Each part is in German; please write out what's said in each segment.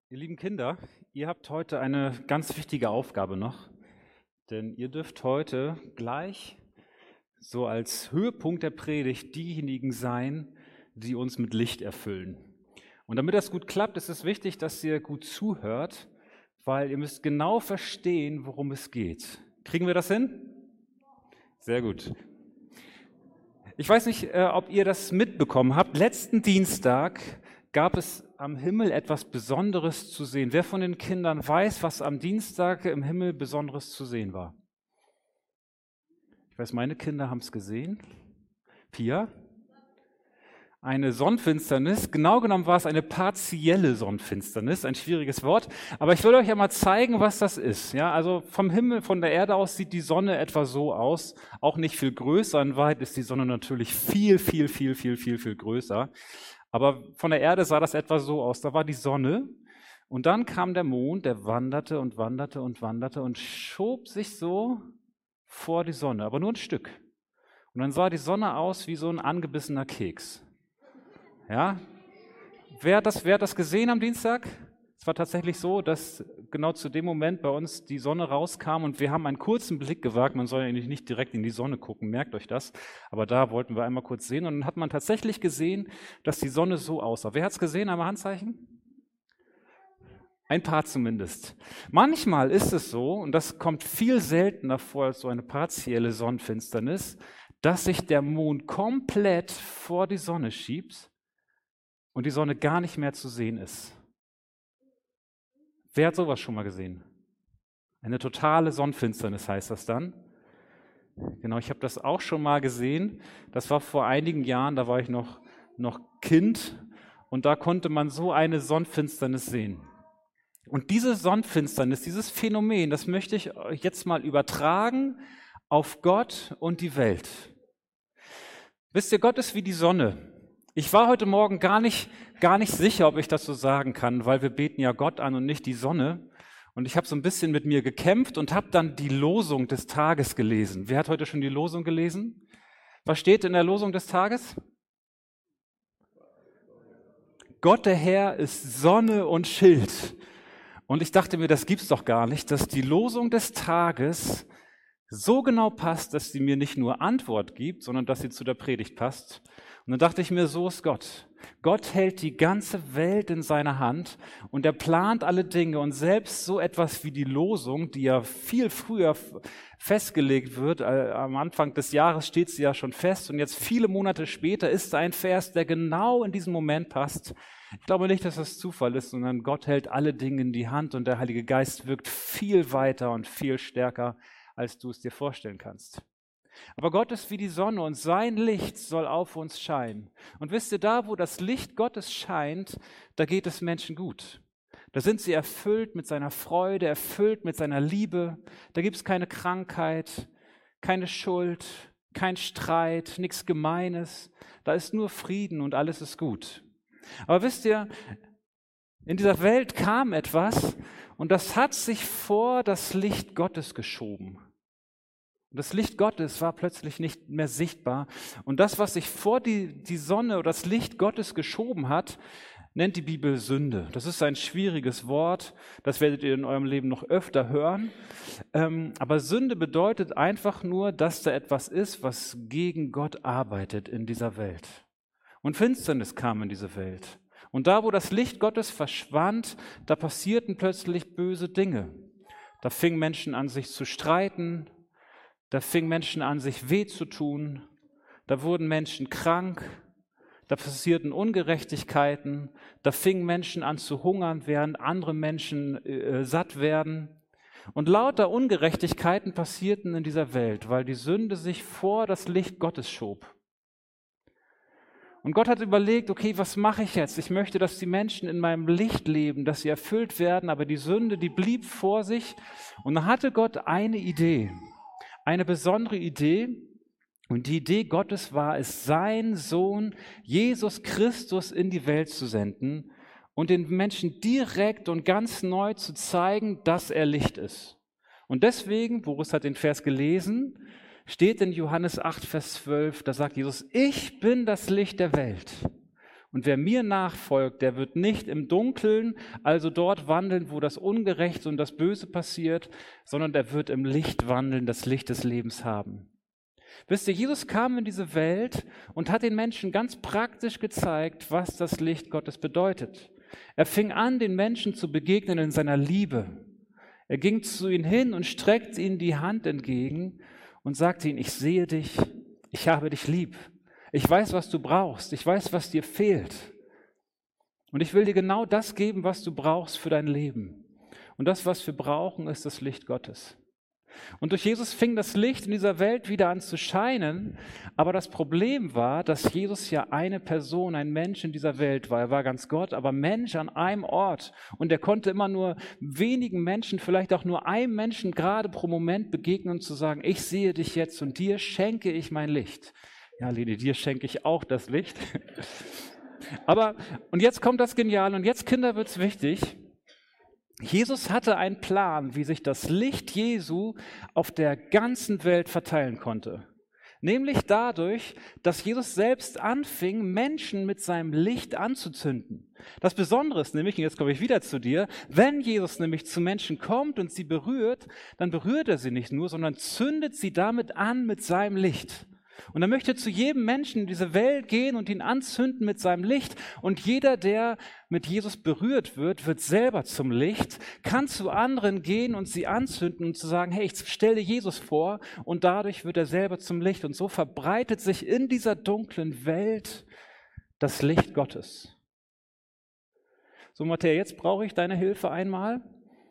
Ihr lieben Kinder, ihr habt heute eine ganz wichtige Aufgabe noch, denn ihr dürft heute gleich so als Höhepunkt der Predigt diejenigen sein, die uns mit Licht erfüllen. Und damit das gut klappt, ist es wichtig, dass ihr gut zuhört, weil ihr müsst genau verstehen, worum es geht. Kriegen wir das hin? Sehr gut. Ich weiß nicht, ob ihr das mitbekommen habt. Letzten Dienstag gab es am Himmel etwas Besonderes zu sehen. Wer von den Kindern weiß, was am Dienstag im Himmel Besonderes zu sehen war? Ich weiß, meine Kinder haben es gesehen. Pia? Eine Sonnenfinsternis. Genau genommen war es eine partielle Sonnenfinsternis, ein schwieriges Wort. Aber ich will euch ja mal zeigen, was das ist. Ja, also vom Himmel, von der Erde aus sieht die Sonne etwa so aus. Auch nicht viel größer. In Wahrheit ist die Sonne natürlich viel größer. Aber von der Erde sah das etwa so aus. Da war die Sonne und dann kam der Mond, der wanderte und schob sich so vor die Sonne, aber nur ein Stück. Und dann sah die Sonne aus wie so ein angebissener Keks. Ja? Wer hat das gesehen am Dienstag? Es war tatsächlich so, dass genau zu dem Moment bei uns die Sonne rauskam und wir haben einen kurzen Blick gewagt. Man soll ja eigentlich nicht direkt in die Sonne gucken, merkt euch das. Aber da wollten wir einmal kurz sehen und dann hat man tatsächlich gesehen, dass die Sonne so aussah. Wer hat es gesehen? Einmal Handzeichen? Ein paar zumindest. Manchmal ist es so, und das kommt viel seltener vor als so eine partielle Sonnenfinsternis, dass sich der Mond komplett vor die Sonne schiebt und die Sonne gar nicht mehr zu sehen ist. Wer hat sowas schon mal gesehen? Eine totale Sonnenfinsternis heißt das dann. Genau, ich habe das auch schon mal gesehen. Das war vor einigen Jahren, da war ich noch Kind und da konnte man so eine Sonnenfinsternis sehen. Und diese Sonnenfinsternis, dieses Phänomen, das möchte ich euch jetzt mal übertragen auf Gott und die Welt. Wisst ihr, Gott ist wie die Sonne. Ich war heute Morgen gar nicht sicher, ob ich das so sagen kann, weil wir beten ja Gott an und nicht die Sonne. Und ich habe so ein bisschen mit mir gekämpft und habe dann die Losung des Tages gelesen. Wer hat heute schon die Losung gelesen? Was steht in der Losung des Tages? Gott der Herr ist Sonne und Schild. Und ich dachte mir, das gibt's doch gar nicht, dass die Losung des Tages so genau passt, dass sie mir nicht nur Antwort gibt, sondern dass sie zu der Predigt passt. Und dann dachte ich mir, so ist Gott. Gott hält die ganze Welt in seiner Hand und er plant alle Dinge. Und selbst so etwas wie die Losung, die ja viel früher festgelegt wird, am Anfang des Jahres steht sie ja schon fest und jetzt viele Monate später ist ein Vers, der genau in diesen Moment passt. Ich glaube nicht, dass das Zufall ist, sondern Gott hält alle Dinge in die Hand und der Heilige Geist wirkt viel weiter und viel stärker, als du es dir vorstellen kannst. Aber Gott ist wie die Sonne und sein Licht soll auf uns scheinen. Und wisst ihr, da wo das Licht Gottes scheint, da geht es Menschen gut. Da sind sie erfüllt mit seiner Freude, erfüllt mit seiner Liebe. Da gibt es keine Krankheit, keine Schuld, kein Streit, nichts Gemeines. Da ist nur Frieden und alles ist gut. Aber wisst ihr, in dieser Welt kam etwas und das hat sich vor das Licht Gottes geschoben. Und das Licht Gottes war plötzlich nicht mehr sichtbar. Und das, was sich vor die Sonne oder das Licht Gottes geschoben hat, nennt die Bibel Sünde. Das ist ein schwieriges Wort, das werdet ihr in eurem Leben noch öfter hören. Aber Sünde bedeutet einfach nur, dass da etwas ist, was gegen Gott arbeitet in dieser Welt. Und Finsternis kam in diese Welt. Und da, wo das Licht Gottes verschwand, da passierten plötzlich böse Dinge. Da fingen Menschen an, sich zu streiten. Da fingen Menschen an, sich weh zu tun. Da wurden Menschen krank. Da passierten Ungerechtigkeiten. Da fingen Menschen an zu hungern, während andere Menschen satt werden. Und lauter Ungerechtigkeiten passierten in dieser Welt, weil die Sünde sich vor das Licht Gottes schob. Und Gott hat überlegt, okay, was mache ich jetzt? Ich möchte, dass die Menschen in meinem Licht leben, dass sie erfüllt werden, aber die Sünde, die blieb vor sich. Und dann hatte Gott eine Idee. Eine besondere Idee, und die Idee Gottes war es, seinen Sohn Jesus Christus in die Welt zu senden und den Menschen direkt und ganz neu zu zeigen, dass er Licht ist. Und deswegen, Boris hat den Vers gelesen, steht in Johannes 8, Vers 12, da sagt Jesus, ich bin das Licht der Welt. Und wer mir nachfolgt, der wird nicht im Dunkeln, also dort wandeln, wo das Ungerechte und das Böse passiert, sondern der wird im Licht wandeln, das Licht des Lebens haben. Wisst ihr, Jesus kam in diese Welt und hat den Menschen ganz praktisch gezeigt, was das Licht Gottes bedeutet. Er fing an, den Menschen zu begegnen in seiner Liebe. Er ging zu ihnen hin und streckte ihnen die Hand entgegen und sagte ihnen, ich sehe dich, ich habe dich lieb. Ich weiß, was du brauchst. Ich weiß, was dir fehlt. Und ich will dir genau das geben, was du brauchst für dein Leben. Und das, was wir brauchen, ist das Licht Gottes. Und durch Jesus fing das Licht in dieser Welt wieder an zu scheinen. Aber das Problem war, dass Jesus ja eine Person, ein Mensch in dieser Welt war. Er war ganz Gott, aber Mensch an einem Ort. Und er konnte immer nur wenigen Menschen, vielleicht auch nur einem Menschen gerade pro Moment begegnen und zu sagen, ich sehe dich jetzt und dir schenke ich mein Licht. Ja, Leni, dir schenke ich auch das Licht. Aber, und jetzt kommt das Geniale, und jetzt, Kinder, wird's wichtig. Jesus hatte einen Plan, wie sich das Licht Jesu auf der ganzen Welt verteilen konnte. Nämlich dadurch, dass Jesus selbst anfing, Menschen mit seinem Licht anzuzünden. Das Besondere ist nämlich, und jetzt komme ich wieder zu dir, wenn Jesus nämlich zu Menschen kommt und sie berührt, dann berührt er sie nicht nur, sondern zündet sie damit an mit seinem Licht. Und er möchte zu jedem Menschen in diese Welt gehen und ihn anzünden mit seinem Licht. Und jeder, der mit Jesus berührt wird, wird selber zum Licht, kann zu anderen gehen und sie anzünden und zu sagen, hey, ich stelle dir Jesus vor. Und dadurch wird er selber zum Licht. Und so verbreitet sich in dieser dunklen Welt das Licht Gottes. So, Matthäa, jetzt brauche ich deine Hilfe einmal.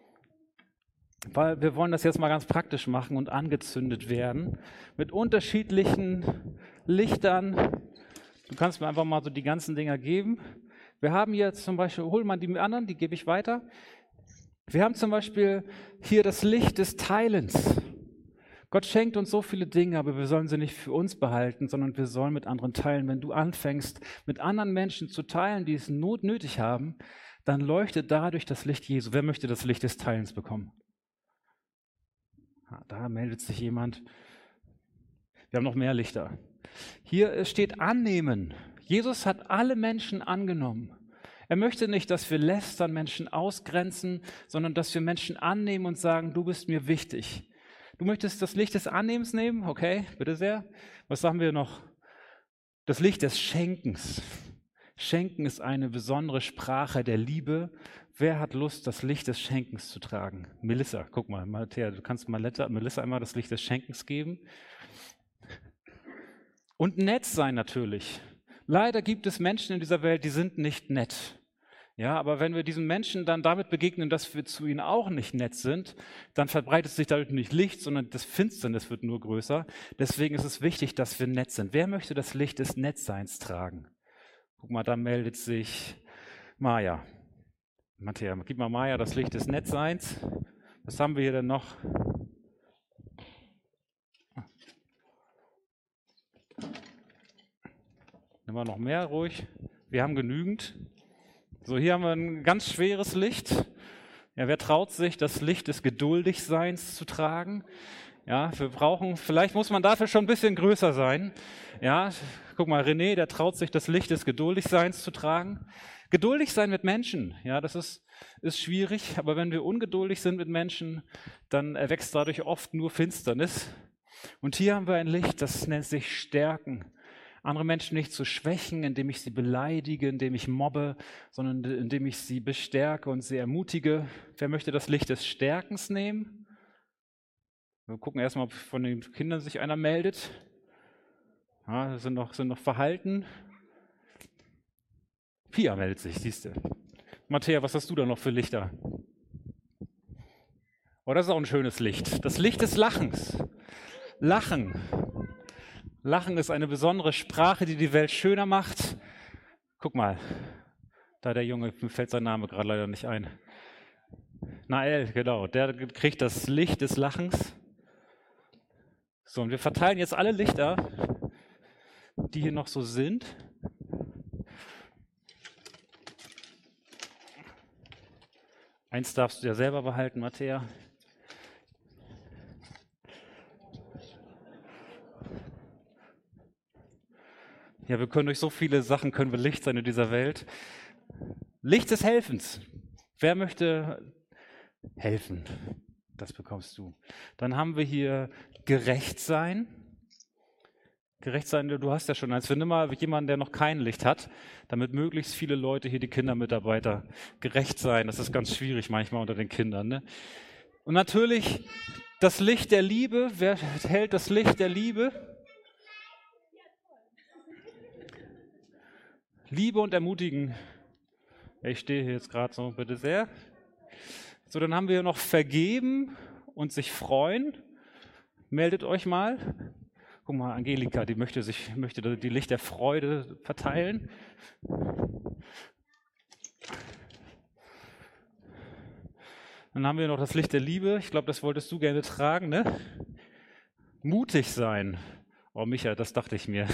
Weil wir wollen das jetzt mal ganz praktisch machen und angezündet werden mit unterschiedlichen Lichtern. Du kannst mir einfach mal so die ganzen Dinger geben. Wir haben hier zum Beispiel, hol mal die anderen, die gebe ich weiter. Wir haben zum Beispiel hier das Licht des Teilens. Gott schenkt uns so viele Dinge, aber wir sollen sie nicht für uns behalten, sondern wir sollen mit anderen teilen. Wenn du anfängst, mit anderen Menschen zu teilen, die es nötig haben, dann leuchtet dadurch das Licht Jesu. Wer möchte das Licht des Teilens bekommen? Da meldet sich jemand. Wir haben noch mehr Lichter. Hier steht annehmen. Jesus hat alle Menschen angenommen. Er möchte nicht, dass wir lästern, Menschen ausgrenzen, sondern dass wir Menschen annehmen und sagen, du bist mir wichtig. Du möchtest das Licht des Annehmens nehmen? Okay, bitte sehr. Was haben wir noch? Das Licht des Schenkens. Schenken ist eine besondere Sprache der Liebe. Wer hat Lust, das Licht des Schenkens zu tragen? Melissa, guck mal, Matthäa, du kannst Melissa einmal das Licht des Schenkens geben. Und nett sein natürlich. Leider gibt es Menschen in dieser Welt, die sind nicht nett. Ja, aber wenn wir diesen Menschen dann damit begegnen, dass wir zu ihnen auch nicht nett sind, dann verbreitet sich dadurch nicht Licht, sondern das Finsternis wird nur größer. Deswegen ist es wichtig, dass wir nett sind. Wer möchte das Licht des Nettseins tragen? Guck mal, da meldet sich Maja. Matthäa, gib mal Maja das Licht des Nettseins. Was haben wir hier denn noch? Nehmen wir noch mehr ruhig. Wir haben genügend. So, hier haben wir ein ganz schweres Licht. Ja, wer traut sich, das Licht des Geduldigseins zu tragen? Ja, wir brauchen, vielleicht muss man dafür schon ein bisschen größer sein. Ja, guck mal, René, der traut sich, das Licht des Geduldigseins zu tragen. Geduldig sein mit Menschen, ja, das ist schwierig, aber wenn wir ungeduldig sind mit Menschen, dann erwächst dadurch oft nur Finsternis. Und hier haben wir ein Licht, das nennt sich Stärken. Andere Menschen nicht zu schwächen, indem ich sie beleidige, indem ich mobbe, sondern indem ich sie bestärke und sie ermutige. Wer möchte das Licht des Stärkens nehmen? Wir gucken erstmal, ob von den Kindern sich einer meldet. Ja, sind noch verhalten. Pia meldet sich, siehst du. Matthäa, was hast du da noch für Lichter? Oh, das ist auch ein schönes Licht. Das Licht des Lachens. Lachen. Lachen ist eine besondere Sprache, die die Welt schöner macht. Guck mal, da der Junge, mir fällt sein Name gerade leider nicht ein. Nael, genau, der kriegt das Licht des Lachens. So, und wir verteilen jetzt alle Lichter, die hier noch so sind. Eins darfst du ja selber behalten, Matthäa. Ja, wir können durch so viele Sachen, können wir Licht sein in dieser Welt. Licht des Helfens. Wer möchte helfen? Das bekommst du. Dann haben wir hier gerecht sein. Gerecht sein, du hast ja schon eins. Wir nehmen mal jemanden, der noch kein Licht hat, damit möglichst viele Leute hier, die Kindermitarbeiter, gerecht sein. Das ist ganz schwierig manchmal unter den Kindern. Ne? Und natürlich das Licht der Liebe. Wer hält das Licht der Liebe? Liebe und ermutigen. Ich stehe hier jetzt gerade so, bitte sehr. So, dann haben wir noch vergeben und sich freuen. Meldet euch mal. Guck mal, Angelika, die möchte die Licht der Freude verteilen. Dann haben wir noch das Licht der Liebe. Ich glaube, das wolltest du gerne tragen, ne? Mutig sein. Oh, Micha, das dachte ich mir.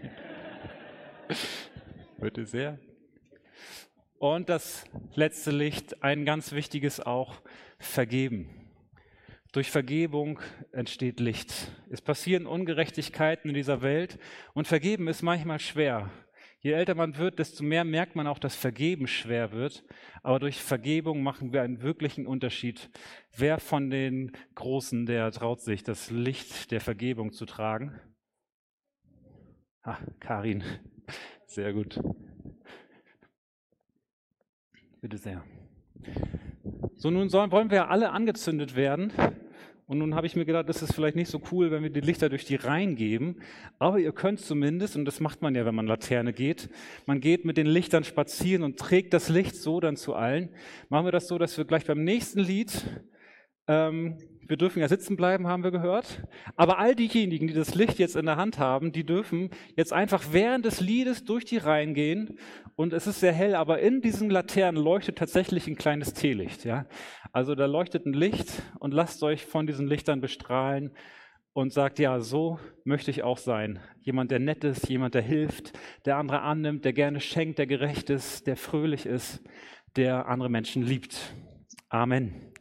Bitte sehr. Und das letzte Licht, ein ganz wichtiges auch, vergeben. Durch Vergebung entsteht Licht. Es passieren Ungerechtigkeiten in dieser Welt und vergeben ist manchmal schwer. Je älter man wird, desto mehr merkt man auch, dass Vergeben schwer wird. Aber durch Vergebung machen wir einen wirklichen Unterschied. Wer von den Großen, der traut sich, das Licht der Vergebung zu tragen? Karin, sehr gut. Bitte sehr. So, nun wollen wir alle angezündet werden. Und nun habe ich mir gedacht, das ist vielleicht nicht so cool, wenn wir die Lichter durch die Reihen geben. Aber ihr könnt zumindest, und das macht man ja, wenn man Laterne geht, man geht mit den Lichtern spazieren und trägt das Licht so dann zu allen. Machen wir das so, dass wir gleich beim nächsten Lied, wir dürfen ja sitzen bleiben, haben wir gehört. Aber all diejenigen, die das Licht jetzt in der Hand haben, die dürfen jetzt einfach während des Liedes durch die Reihen gehen. Und es ist sehr hell, aber in diesen Laternen leuchtet tatsächlich ein kleines Teelicht. Ja? Also da leuchtet ein Licht und lasst euch von diesen Lichtern bestrahlen und sagt, ja, so möchte ich auch sein. Jemand, der nett ist, jemand, der hilft, der andere annimmt, der gerne schenkt, der gerecht ist, der fröhlich ist, der andere Menschen liebt. Amen.